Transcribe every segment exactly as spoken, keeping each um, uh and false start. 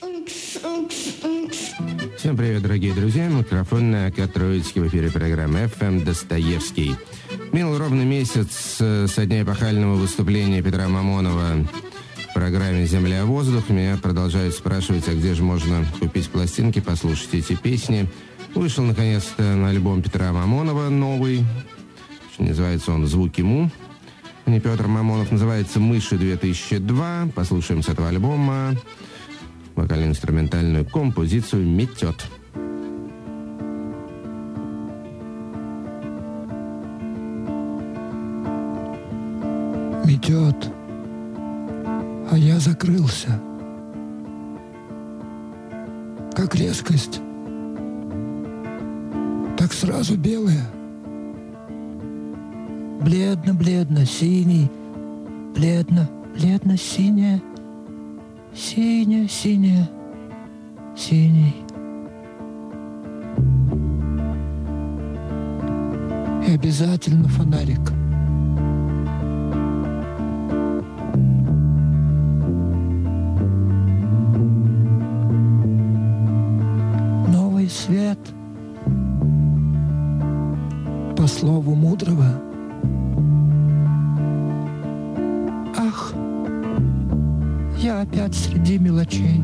Всем привет, дорогие друзья. Микрофон на Катроицкий, в эфире программы эф эм «Достоевский». Минул ровно месяц со дня эпохального выступления Петра Мамонова в программе «Земля-воздух». Меня продолжают спрашивать, а где же можно купить пластинки, послушать эти песни. Вышел, наконец-то, альбом Петра Мамонова, новый. Называется он «Звуки Му». Не Петр Мамонов, называется «Мыши две тысячи два». Послушаем с этого альбома вокально-инструментальную композицию «Метет». Метет, а я закрылся. Как резкость, так сразу белая. Бледно-бледно синий, бледно, бледно-синяя, синяя-синяя, синий. И обязательно фонарик. Новый свет, по слову мудрого. Ах, я опять среди мелочей,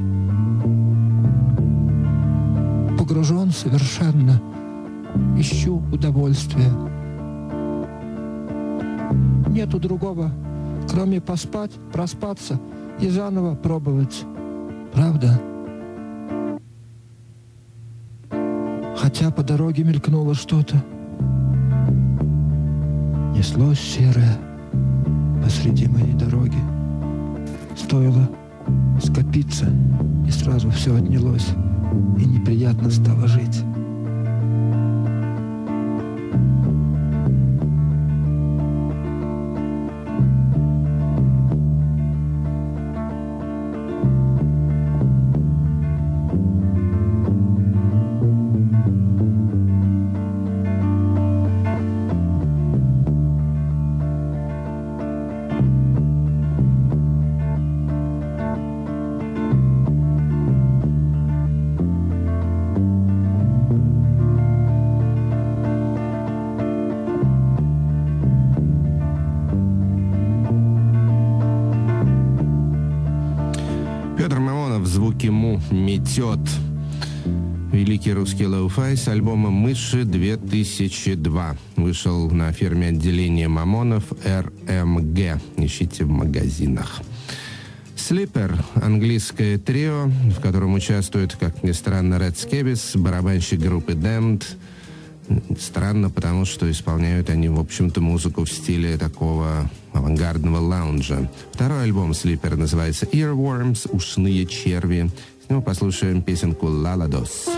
погружен совершенно, ищу удовольствия. Нету другого, кроме поспать, проспаться и заново пробовать. Правда? Хотя по дороге мелькнуло что-то. Неслось серое посреди моей дороги. Стоило скопиться, и сразу все отнялось, и неприятно стало жить. Петр Мамонов, «Звуки Му», «Метет». Великий русский лоу-фай с альбома «Мыши две тысячи два». Вышел на фирме отделения Мамонов эр эм гэ. Ищите в магазинах. «Слипер» — английское трио, в котором участвуют, как ни странно, Ред Скебис, барабанщик группы Damned. Странно, потому что исполняют они, в общем-то, музыку в стиле такого авангардного лаунжа. Второй альбом «Слипер» называется «Earworms», «Ушные черви». С него послушаем песенку «Ла-ла-дос».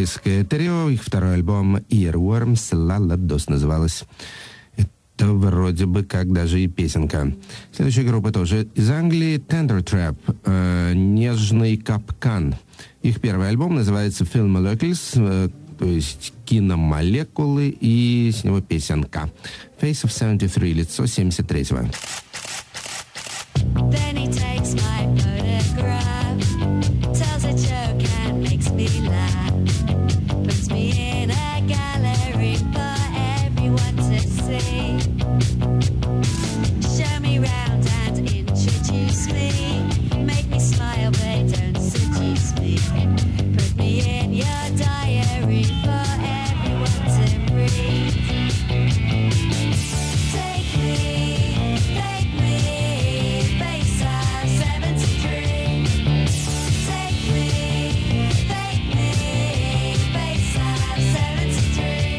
английское трио. Их второй альбом Earworms, Lalabdos называлась. Это вроде бы как даже и песенка. Следующая группа тоже из Англии. Tender Trap, э, «Нежный капкан». Их первый альбом называется Film Molecules, э, то есть киномолекулы, и с него песенка. Face of семьдесят три, лицо семьдесят третьего. Then he takes my photograph, tells a joke and makes me laugh, puts me in a gallery for everyone to see, show me round and introduce me, make me smile but don't seduce me, put me in your diary for everyone to read. Take me, take me, face of seventy-three. Take me, take me, face of seventy-three.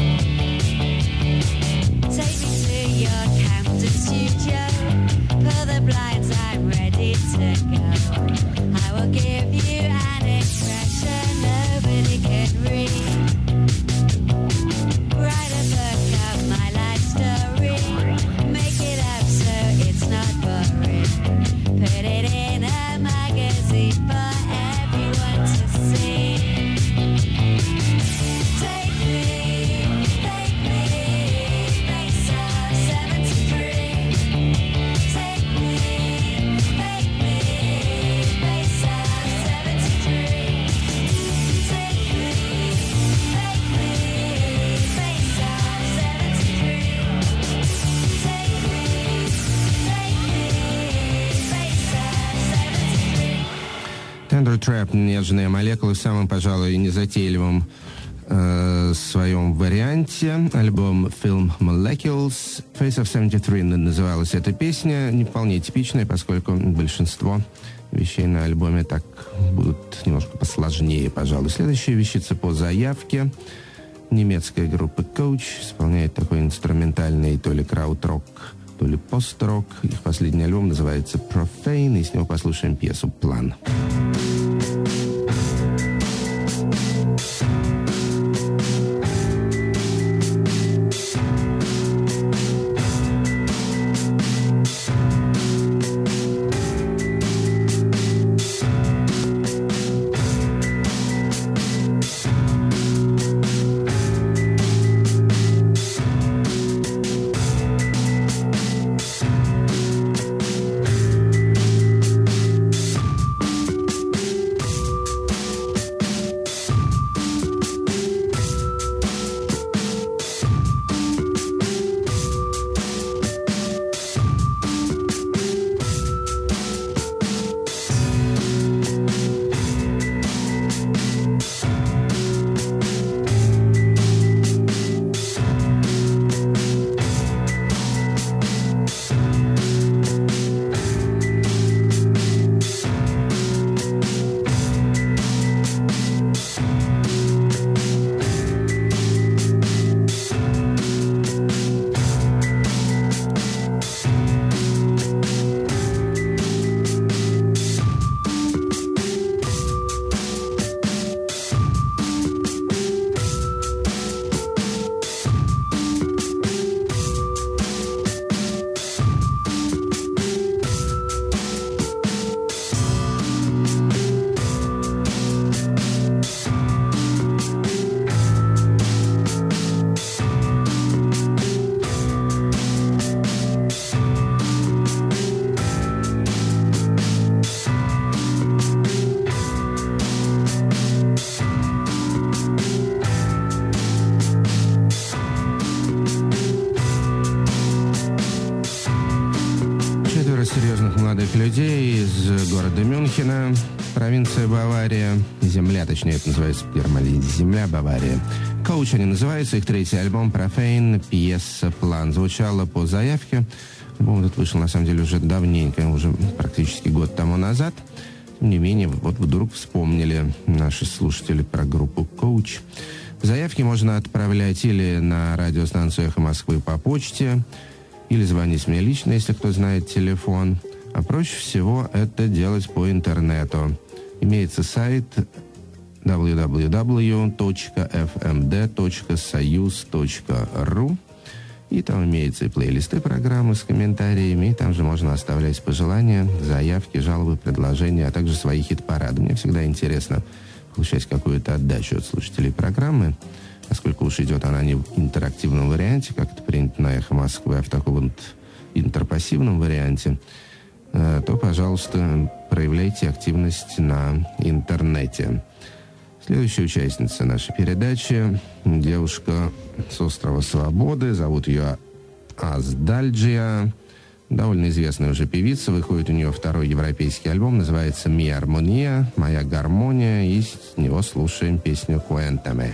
Take me to your Camden studio. Pull the blinds, I'm ready to go. I will give you an expression nobody can read. Write a book of my life story. Make it up so it's not boring. Put it in a magazine for everyone to see. Take me, take me, face of seventy-three. Take me, take me, face of seventy-three. Take me, take me, face of seventy-three. Take me, take me, face of seventy-three. Tender Trap, «Нежные молекулы», в самом, пожалуй, незатейливом э, своем варианте. Альбом Film Molecules. Face of семьдесят три называлась эта песня. Не вполне типичная, поскольку большинство вещей на альбоме так будут немножко посложнее, пожалуй. Следующая вещица по заявке. Немецкая группа Coach исполняет такой инструментальный то ли крауд-рок, то ли пост-рок. Их последний альбом называется Profane, и с него послушаем пьесу «План». молодых людей из города Мюнхена, провинция Бавария. Земля, точнее, это называется в Германии. Земля Бавария. Coach они называются. Их третий альбом Profane, пьеса «План». Звучало по заявке. Альбом этот вышел, на самом деле, уже давненько, уже практически год тому назад. Тем не менее, вот вдруг вспомнили наши слушатели про группу Coach. Заявки можно отправлять или на радиостанцию «Эхо Москвы» по почте, или звонить мне лично, если кто знает телефон. А проще всего это делать по интернету. Имеется сайт дабл ю дабл ю дабл ю точка эф эм дэ точка союз точка ру. И там имеются и плейлисты программы с комментариями, и там же можно оставлять пожелания, заявки, жалобы, предложения, а также свои хит-парады. Мне всегда интересно получать какую-то отдачу от слушателей программы, поскольку уж идет она не в интерактивном варианте, как это принято на «Эхо Москвы», а в таком вот интерпассивном варианте, то, пожалуйста, проявляйте активность на интернете. Следующая участница нашей передачи – девушка с острова Свободы. Зовут ее Аздальджия. Довольно известная уже певица. Выходит у нее второй европейский альбом. Называется «Ми Армония», «Моя гармония». И с него слушаем песню «Cuéntame».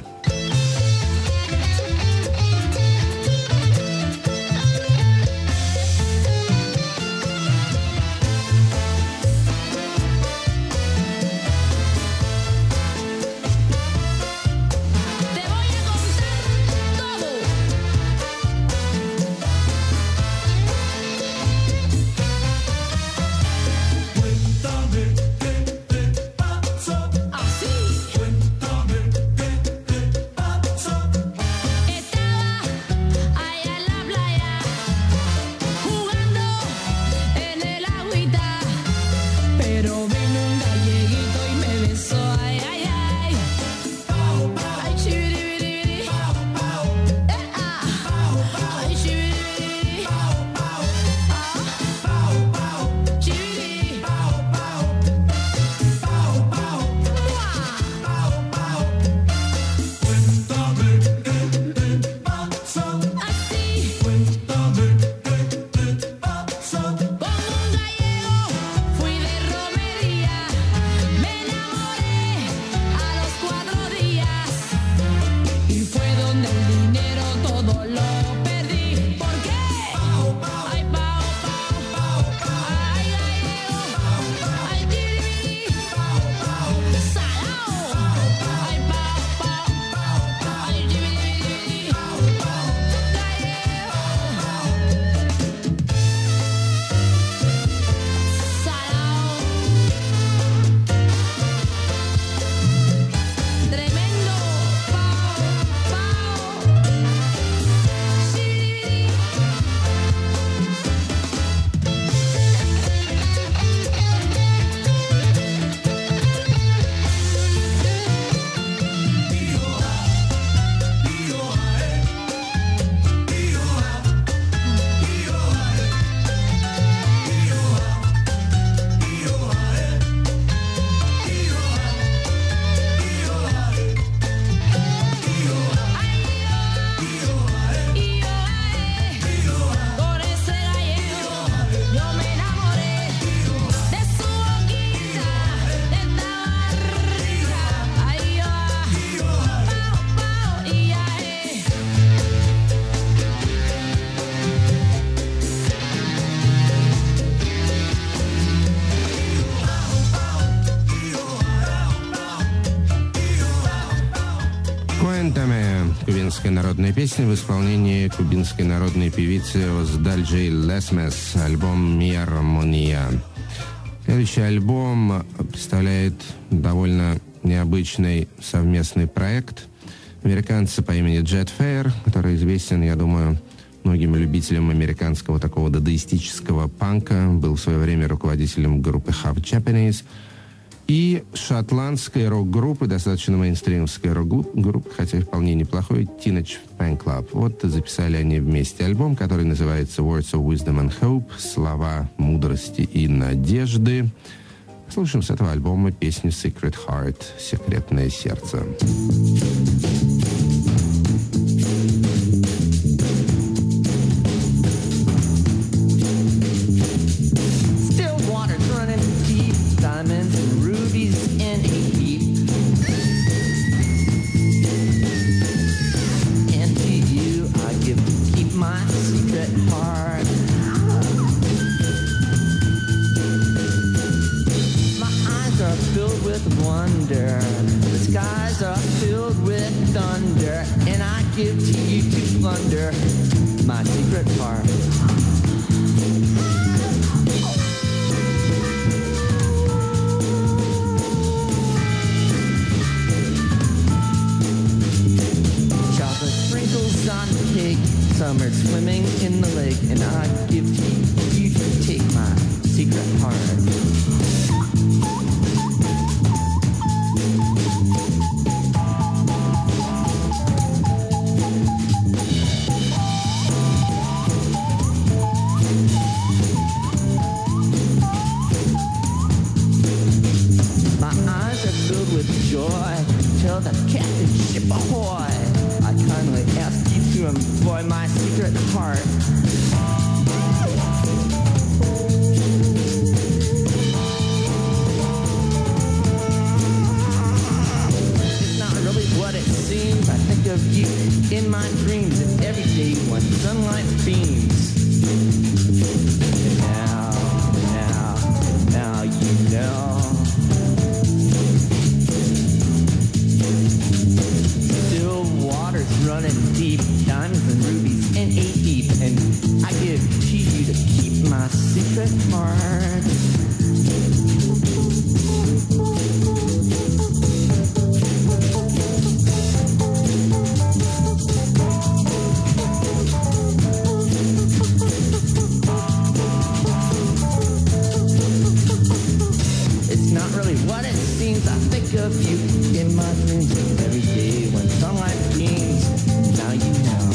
Кубинская народная песня в исполнении кубинской народной певицы Аздальджии Лесмес. Альбом «Ми Армония». Следующий альбом представляет довольно необычный совместный проект американца по имени Jet Fair, который известен, я думаю, многим любителям американского такого дадаистического панка. Был в свое время руководителем группы Half Japanese. И шотландской рок-группы, достаточно мейнстримовской рок-группы, хотя и вполне неплохой, Teenage Fan Club. Вот записали они вместе альбом, который называется Words of Wisdom and Hope, слова мудрости и надежды. Слушаем с этого альбома песню Secret Heart, секретное сердце. Give to you to plunder my secret heart. summer swimming in the lake, and I give to you, you to take my secret heart. Tell the captain ship ahoy. I kindly ask you to employ my secret heart. It's not really what it seems. I think of you in my dreams and every day when sunlight beams. And now, now, now you know. Running deep, diamonds and rubies in a heap, and I give to you to keep my secret heart. It's not really what it seems. I think of you in my dreams every day when sunlight beams. Now you know.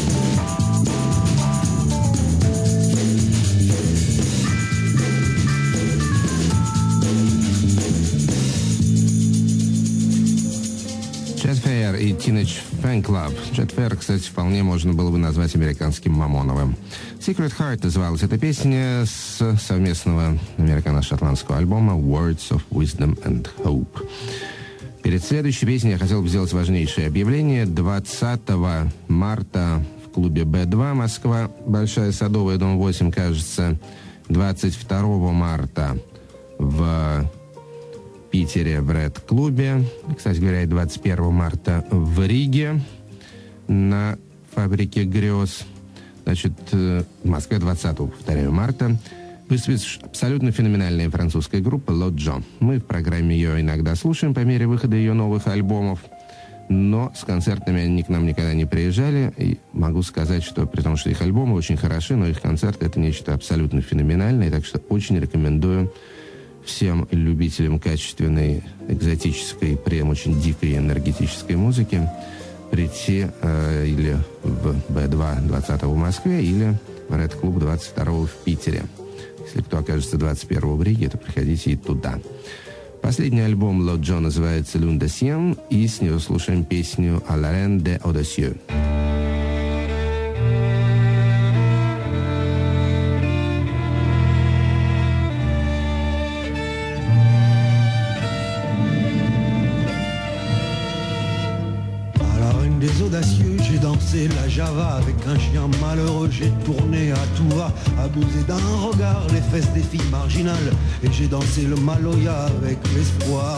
Jetfair и Teenage Fan Club. Jetfair, кстати, вполне можно было бы назвать американским Мамоновым. Secret Heart называлась эта песня с совместного американо-шотландского альбома Words of Wisdom and Hope. Перед следующей песней я хотел бы сделать важнейшее объявление. двадцатого марта в клубе Бэ два Москва, Большая Садовая, дом восемь, кажется. двадцать второго марта в Питере в Ред-клубе. Кстати говоря, и двадцать первого марта в Риге на фабрике грез. Значит, в Москве двадцатого, повторяю, марта. Выступит абсолютно феноменальная французская группа «Лоджо». Мы в программе ее иногда слушаем по мере выхода ее новых альбомов, но с концертами они к нам никогда не приезжали. И могу сказать, что при том, что их альбомы очень хороши, но их концерты — это нечто абсолютно феноменальное, так что очень рекомендую всем любителям качественной, экзотической, прям очень дикой энергетической музыки прийти э, или в Бэ два двадцатого в Москве, или в Ред Клуб двадцать второго в Питере. Если кто окажется двадцать первого в Риге, то приходите и туда. Последний альбом Лоджо называется «Lune de Sien», и с него слушаем песню «À la reine des audacieux». J'ai dansé la java avec un chien malheureux. J'ai tourné à tout va, abusé d'un regard les fesses des filles marginales. Et j'ai dansé le maloya avec l'espoir.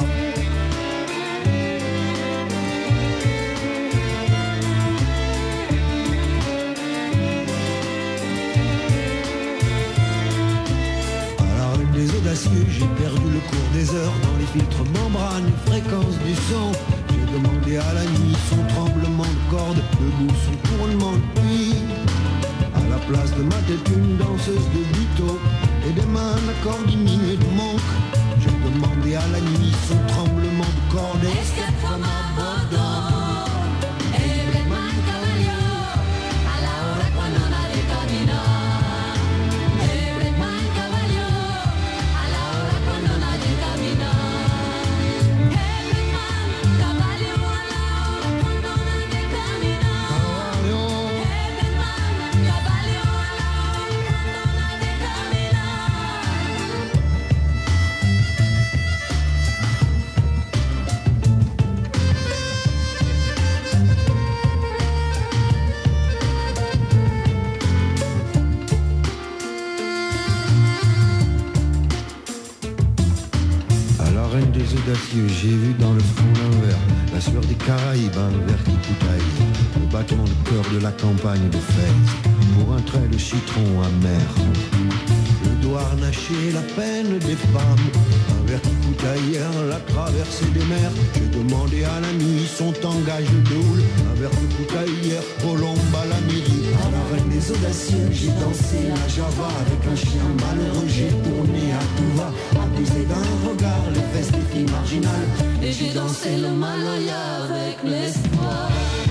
À la rue des audacieux, j'ai perdu le cours des heures dans les filtres membranes et fréquences du son. J'ai demandé à la nuit son tremblement de corde, debout son tournement de pluie. À la place de ma tête une danseuse de buto et des mains d'accords diminués de manque. J'ai demandé à la nuit son tremblement de corde. Escape from a Bordeaux, every man caballo, a la hora cuando nadie camina. Every man caballo, a la hora cuando nadie camina. Every man caballo, a la hora cuando nadie camina. Every man caballo, a la hora cuando nadie camina. Audacieux, j'ai vu dans le front l'envers la sueur des Caraïbes, un verticoutail, le battement de cœur de la campagne de Fès, pour un trait de citron amer. Le doigt harnaché, la peine des femmes, un verticoutail, la traversée des mers. J'ai demandé à la nuit son tangage de houle, un verticoutail, colombe à la midi. cieux, j'ai dansé la java avec un chien malheureux, j'ai tourné à tout va, abusé d'un regard, les fesses des filles marginales. Et j'ai dansé le maloya avec l'espoir.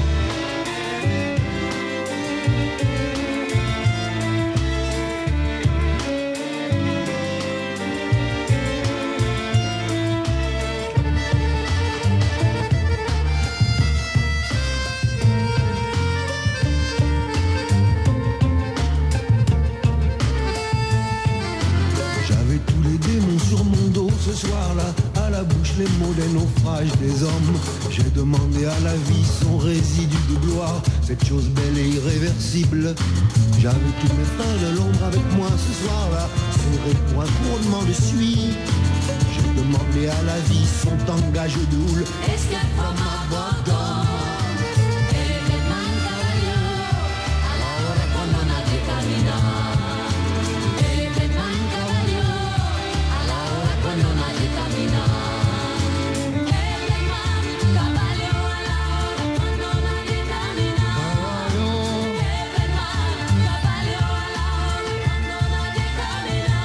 Ce soir-là, à la bouche les mots des naufrages des hommes. J'ai demandé à la vie son résidu de gloire, cette chose belle et irréversible. J'avais tous mes frères de l'ombre avec moi ce soir-là, serrés pour un couronnement de suie. J'ai demandé à la vie son tangage de houle. Escape from my bottom. Elephant man caballo, a la hora cuando nadie camina. Elephant man caballo, a la hora cuando nadie camina. Elephant man caballo, a la hora cuando nadie camina. Elephant man caballo, a la hora cuando nadie camina.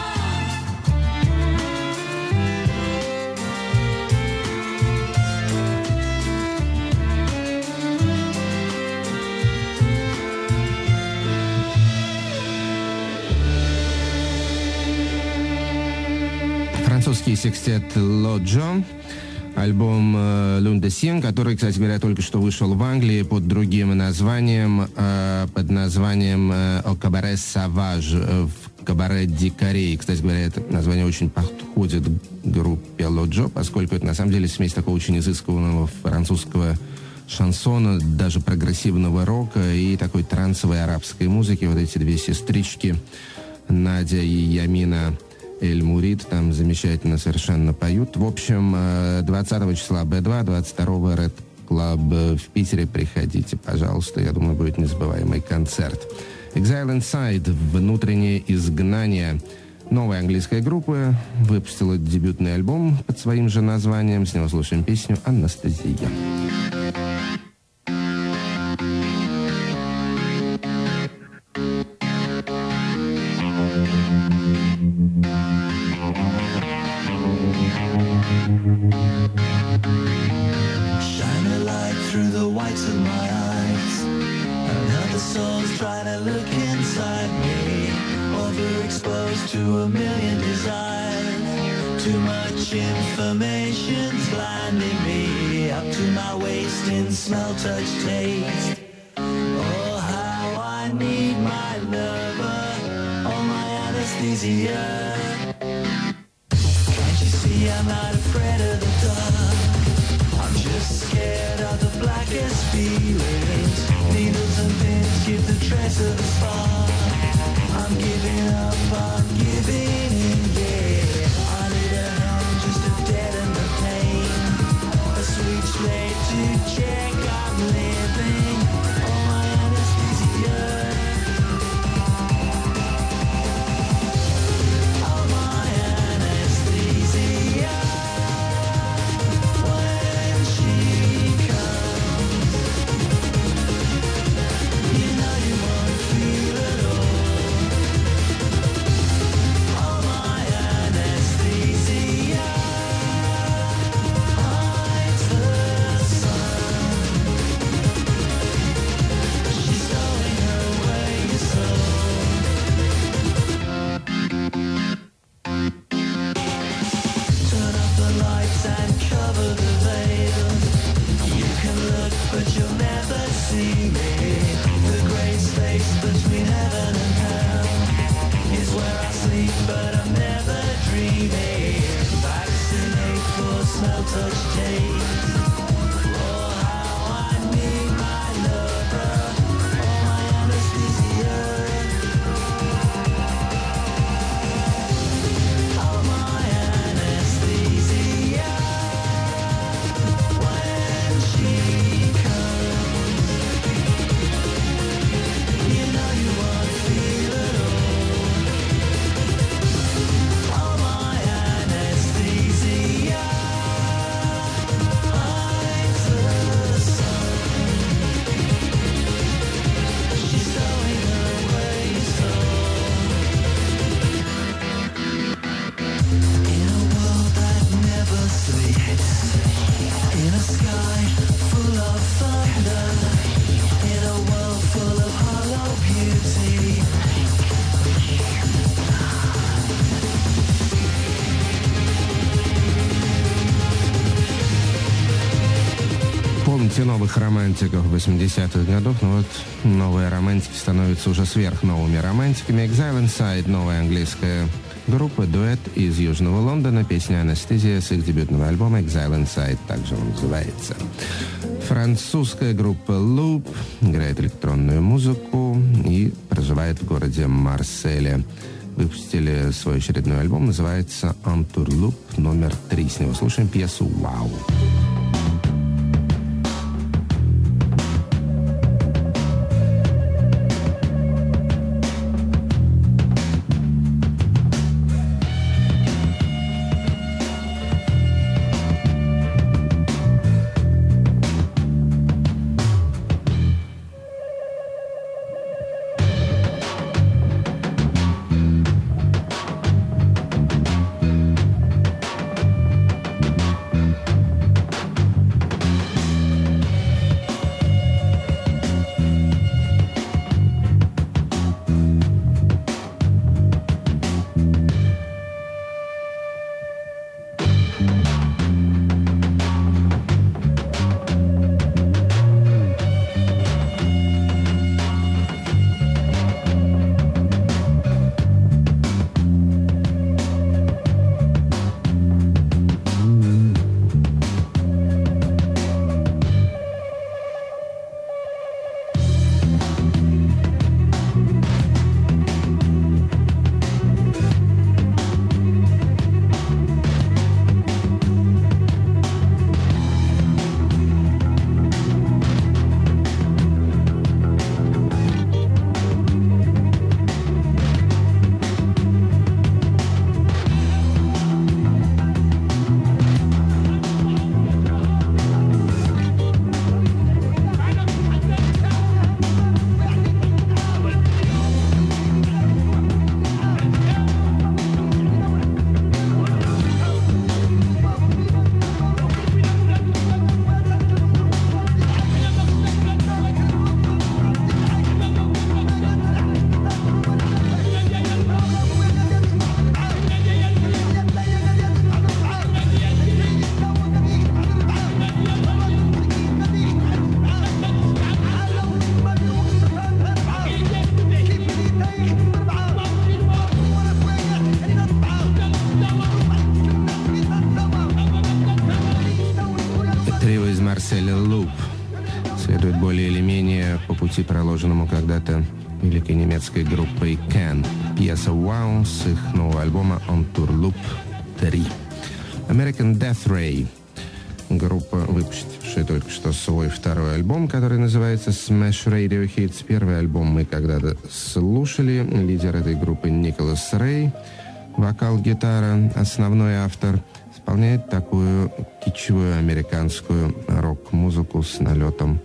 Французский секстет Лоджо, альбом Лундесин, который, кстати говоря, только что вышел в Англии под другим названием, под названием «О кабаре Саваж», в кабаре дикарей. Кстати говоря, это название очень подходит к группе Лоджо, поскольку это на самом деле смесь такого очень изысканного французского шансона, даже прогрессивного рока и такой трансовой арабской музыки. Вот эти две сестрички, Надя и Ямина Эль-Мурид, там замечательно совершенно поют. В общем, двадцатого числа бэ два, двадцать второго Red Club в Питере. Приходите, пожалуйста. Я думаю, будет незабываемый концерт. Exile Inside, внутреннее изгнание. Новая английская группа выпустила дебютный альбом под своим же названием. С него слушаем песню «Анастасия». Shine a light through the whites of my eyes. Another soul's trying to look inside me. Overexposed to a million desires. Too much information's blinding me. Up to my waist in smell, touch, taste. Oh, how I need my lover. Oh, my anesthesia. Can't you see I'm not afraid of the dark? I'm just scared of the blackest feelings. Needles and pins give the trace of a spark. I'm giving up, I'm giving in, yeah. I need a hand just to deaden the pain. A sweet slate to check I'm living. Oh, my anesthesia. Oh, my anesthesia. When she comes, you know you won't feel it all. помните новых романтиков восьмидесятых годов, но вот новые романтики становятся уже сверхновыми романтиками. Exile Inside, новая английская группа, дуэт из Южного Лондона, песня «Анестезия» с их дебютного альбома Exile Inside, также он называется. Французская группа Loop играет электронную музыку и проживает в городе Марселе. Выпустили свой очередной альбом, называется «Entourloupe» номер три. С него слушаем пьесу «Вау». Следует более или менее по пути, проложенному когда-то великой немецкой группой Can. Пьеса «Wow» с их нового альбома «Entourloupe три». American Death Ray. Группа, выпустившая только что свой второй альбом, который называется Smash Radio Hits. Первый альбом мы когда-то слушали. Лидер этой группы Николас Рэй. Вокал, гитара, основной автор. Исполняет такую кичевую американскую рок-музыку с налетом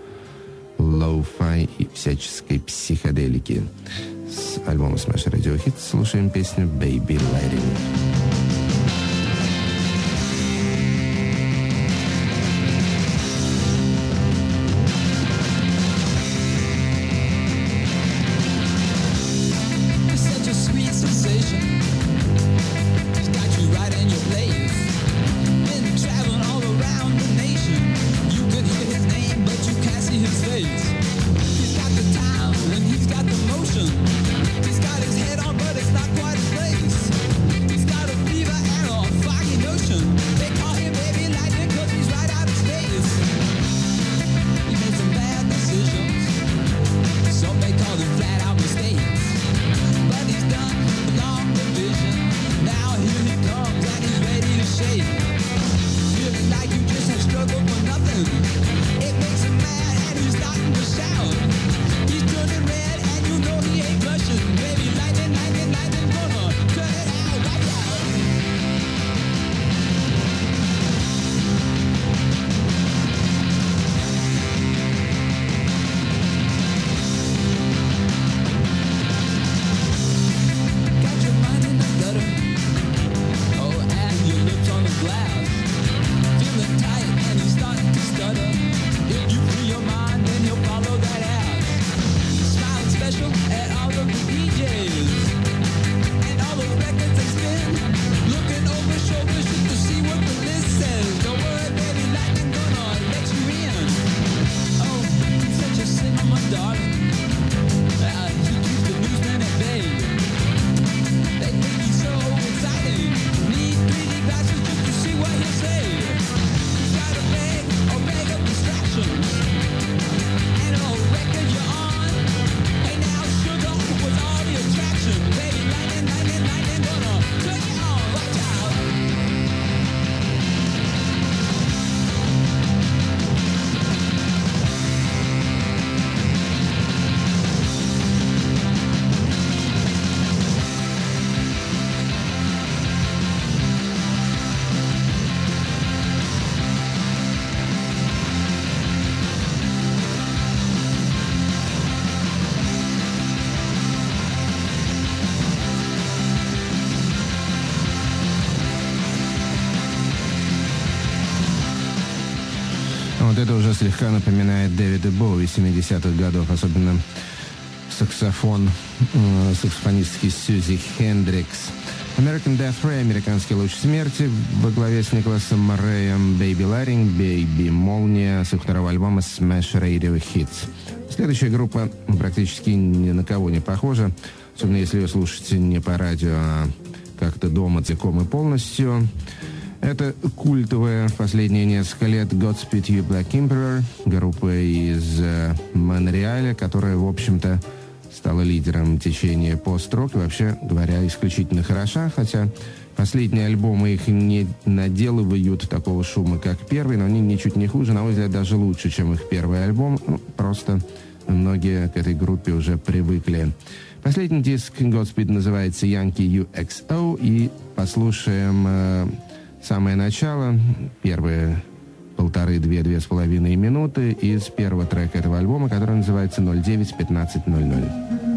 лоу-фай и всяческой психоделики. С альбома Smash Radio Hits слушаем песню «Baby Lady». Вот это уже слегка напоминает Дэвида Боуи семидесятых годов, особенно саксофон э, саксофонистки Сьюзи Хендрикс. American Death Ray, американский луч смерти, во главе с Николасом Морреем, Baby Larry, Baby Молния, с их второго альбома Smash Radio Hits. Следующая группа практически ни на кого не похожа, особенно если ее слушаете не по радио, а как-то дома целиком и полностью. Это культовая в последние несколько лет Godspeed You Black Emperor, группа из э, Монреаля, которая, в общем-то, стала лидером течения пост-рок и, вообще говоря, исключительно хороша, хотя последние альбомы их не наделывают такого шума, как первый, но они ничуть не хуже, на мой взгляд, даже лучше, чем их первый альбом. Ну, просто многие к этой группе уже привыкли. Последний диск Godspeed называется Yankee ю экс о, и послушаем э, самое начало, первые полторы, две, две с половиной минуты из первого трека этого альбома, который называется ноль девять пятнадцать ноль ноль.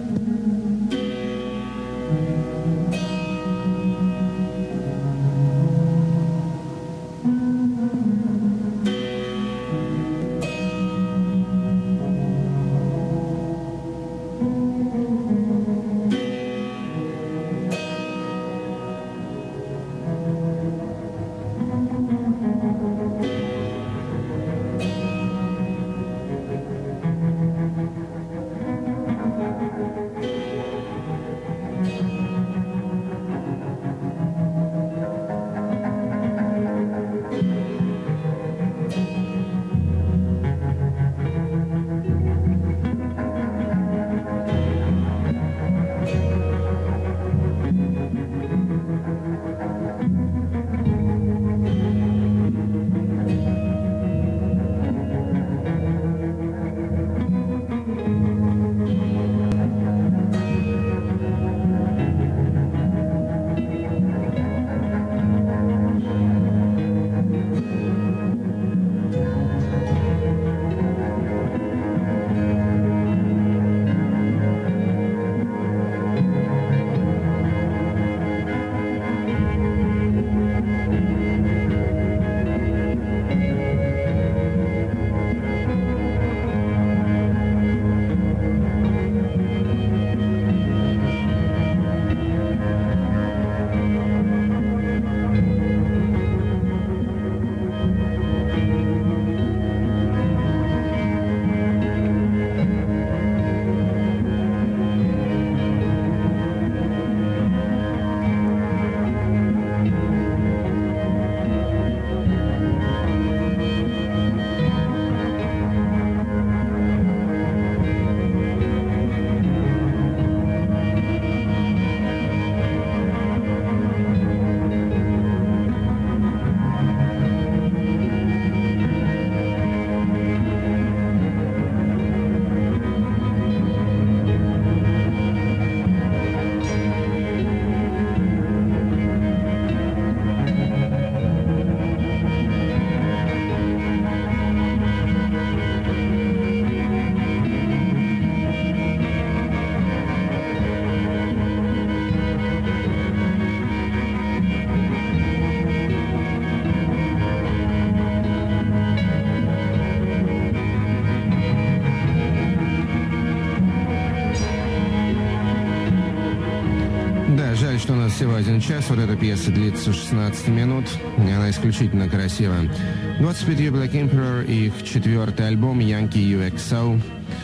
Жаль, что у нас всего один час. Вот эта пьеса длится шестнадцать минут. И она исключительно красивая. Godspeed You Black Emperor и их четвертый альбом Yankee ю экс о.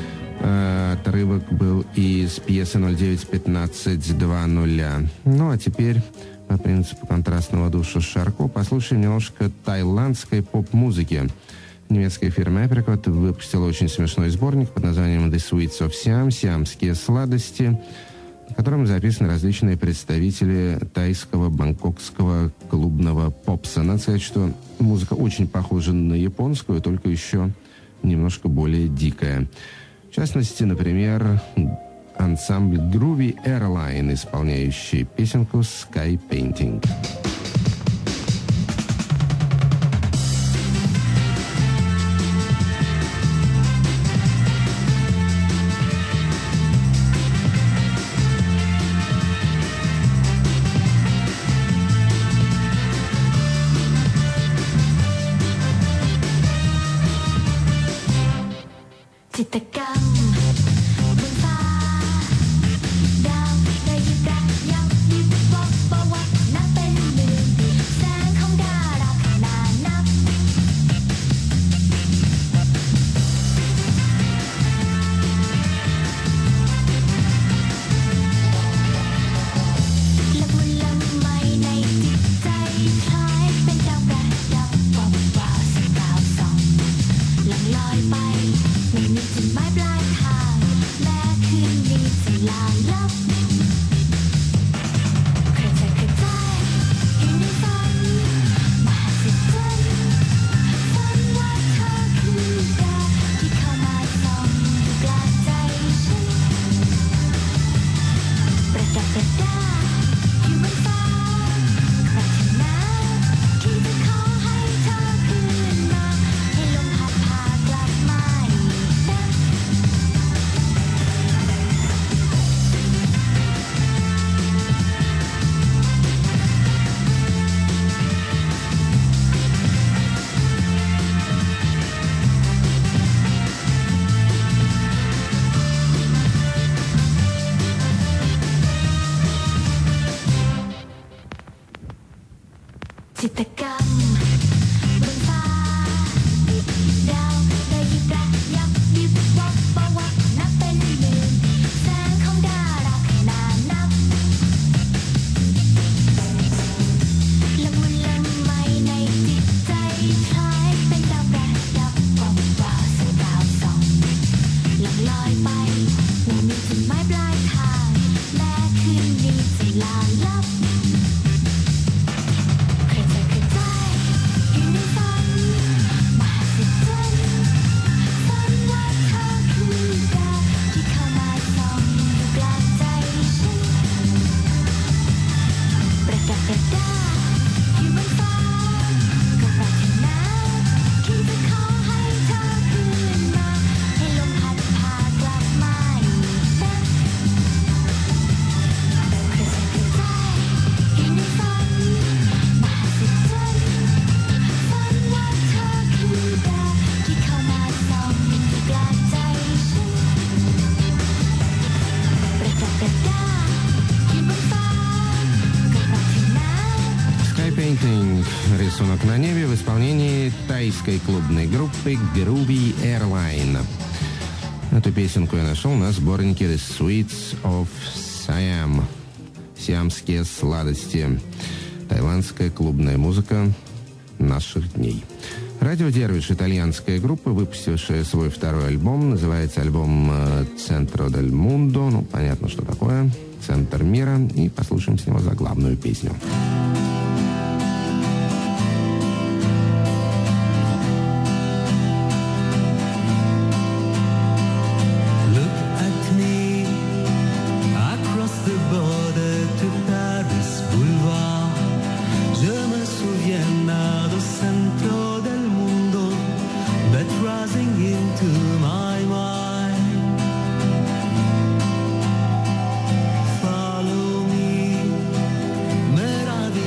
Отрывок был из пьесы ноль девять пятнадцать двадцать. Ну, а теперь, по принципу контрастного душа Шарко, послушаем немножко тайландской поп-музыки. Немецкая фирма Apricot выпустила очень смешной сборник под названием The Sweets of Siam, сиамские сладости, в котором записаны различные представители тайского, бангкокского клубного попса. Надо сказать, что музыка очень похожа на японскую, только еще немножко более дикая. В частности, например, ансамбль Groovy Airline, исполняющий песенку Sky Painting. ลับกระจายกระจายอยู่ในฝันมหัศจรรย์ฝันว่าเธอคือดาวที่เข้ามาส่องอยู่กลางใจฉันประดับประดาอยู่บนฟ้าปรารถนาที่จะขอให้เธอคืนมาให้ลมพัดพากลับมาอีกนะ จิตรกรรมบนฟ้าดาวได้ยิบระยับยิบวับวับวับนับเป็นหมื่นแสงของดาราขนาดนับละมุนละไมในจิตใจคล้ายเป็นดาวประดับวับวาวสักดาวส่องหลังลอยไปไม่มีจุดหมายปลายทางแม้คืนนี้จะลาลับกระจายกระจายอยู่ในฝันมหัศจรรย์ฝันว่าเธอคือดาวที่เข้ามาส่องอยู่กลางใจฉันประดับประดาอยู่บนฟ้าก็ปรารถนาที่จะขอให้เธอคืนมาให้ลมพัดพากลับมาอีกนะ กระจายกระจายอยู่ในฝันมหัศจรรย์ฝันว่าเธอคือดาวที่เข้ามาส่องอยู่กลางใจฉันประดับประดาอยู่บนฟ้าก็ปรารถนา Sky Painting. Рисунок на небе в исполнении тайской клубной группы Groovy Airline. Эту песенку я нашел на сборнике The Sweets of Siam. Сиамские сладости. Таиландская клубная музыка наших дней. Радио Дервиш, итальянская группа, выпустившая свой второй альбом. Называется альбом э, Centro del Mundo. Ну, понятно, что такое. Центр мира. И послушаем с него заглавную песню. Look at me across the border to Paris Boulevard. Je me souviens do centro del mundo, but rising into my mind. Follow me, meraviglioso.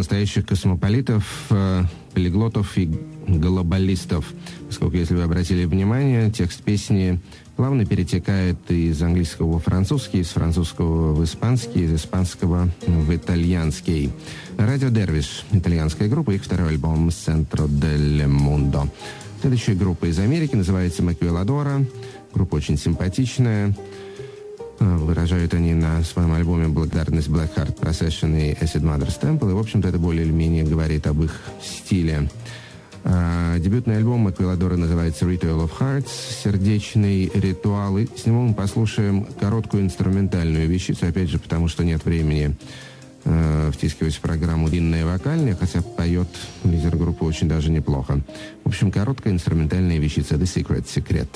настоящих космополитов, э, полиглотов и глобалистов. Поскольку, если вы обратили внимание, текст песни плавно перетекает из английского во французский, из французского в испанский, из испанского в итальянский. Радио Дервиш, итальянская группа, их второй альбом «Centro del Mundo». Следующая группа из Америки называется «Маквелладора». Группа очень симпатичная. Выражают они на своем альбоме благодарность Black Heart Procession и Acid Mother's Temple. И, в общем-то, это более или менее говорит об их стиле. А, дебютный альбом Маквелладора называется «Ritual of Hearts», «Сердечный ритуал». И с него мы послушаем короткую инструментальную вещицу, опять же, потому что нет времени э, втискивать в программу длинные вокальные, хотя поет лидер группы очень даже неплохо. В общем, короткая инструментальная вещица «The Secret», «Секрет».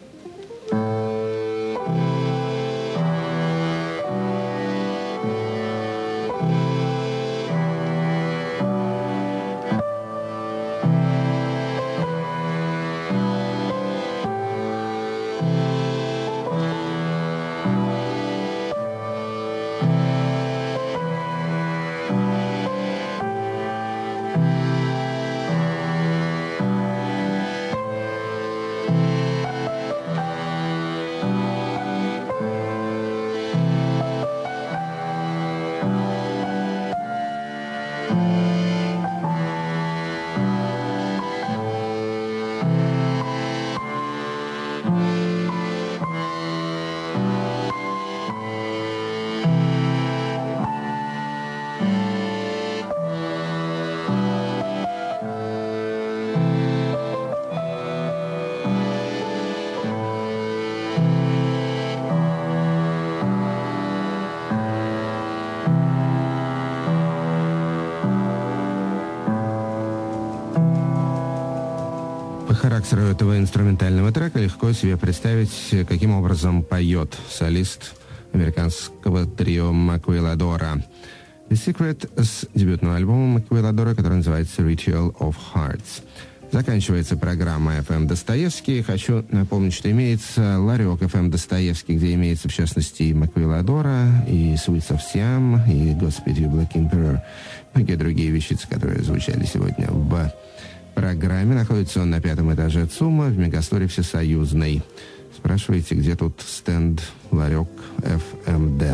Характеру этого инструментального трека легко себе представить, каким образом поет солист американского трио Маквелладора. The Secret с дебютного альбома Маквелладора, который называется Ritual of Hearts. Заканчивается программа эф эм Достоевский. Хочу напомнить, что имеется ларек эф эм Достоевский, где имеется, в частности, и Маквелладора, и Sweets of Siam, и Господи, Black Emperor, и многие другие вещицы, которые звучали сегодня в программе. Находится он на пятом этаже ЦУМа в Мегасторе Всесоюзной. Спрашиваете, где тут стенд ларек эф эм дэ.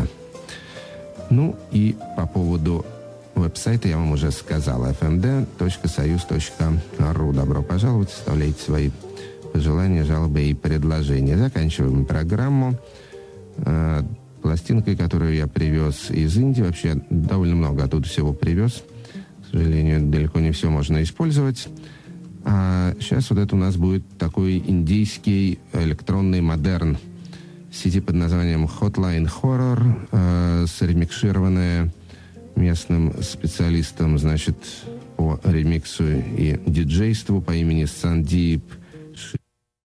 Ну и по поводу веб-сайта я вам уже сказал. эф эм дэ точка союз точка ру. Добро пожаловать, оставляйте свои пожелания, жалобы и предложения. Заканчиваем программу э, пластинкой, которую я привез из Индии. Вообще довольно много оттуда всего привез. К сожалению, далеко не все можно использовать. А сейчас вот это у нас будет такой индийский электронный модерн. Сети под названием Hotline Horror, э, сремикшированная местным специалистом, значит, по ремиксу и диджейству по имени Сандип